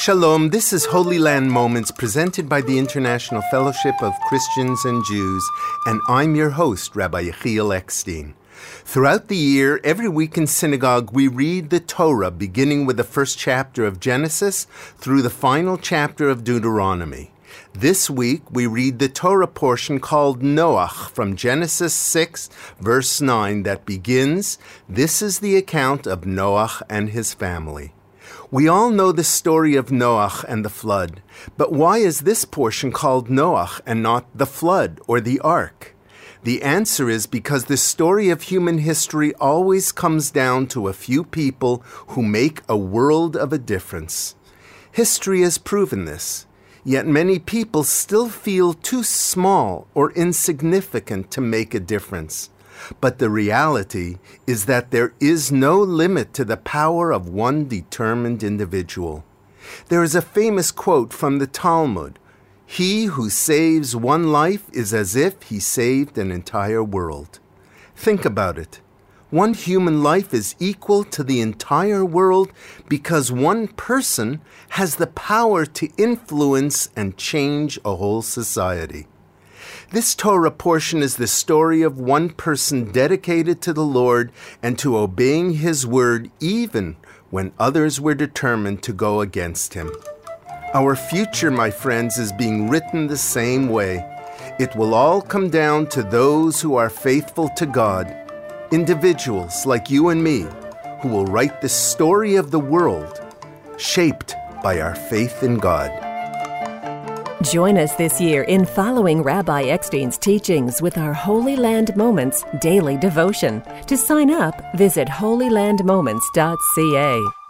Shalom, this is Holy Land Moments presented by the International Fellowship of Christians and Jews, and I'm your host, Rabbi Yechiel Eckstein. Throughout the year, every week in synagogue, we read the Torah, beginning with the first chapter of Genesis through the final chapter of Deuteronomy. This week, we read the Torah portion called Noach from Genesis 6, verse 9, that begins, "This is the account of Noach and his family." We all know the story of Noach and the flood, but why is this portion called Noach and not the flood or the ark? The answer is because the story of human history always comes down to a few people who make a world of a difference. History has proven this, yet many people still feel too small or insignificant to make a difference. But the reality is that there is no limit to the power of one determined individual. There is a famous quote from the Talmud, "He who saves one life is as if he saved an entire world." Think about it. One human life is equal to the entire world because one person has the power to influence and change a whole society. This Torah portion is the story of one person dedicated to the Lord and to obeying His word even when others were determined to go against Him. Our future, my friends, is being written the same way. It will all come down to those who are faithful to God, individuals like you and me, who will write the story of the world, shaped by our faith in God. Join us this year in following Rabbi Eckstein's teachings with our Holy Land Moments daily devotion. To sign up, visit holylandmoments.ca.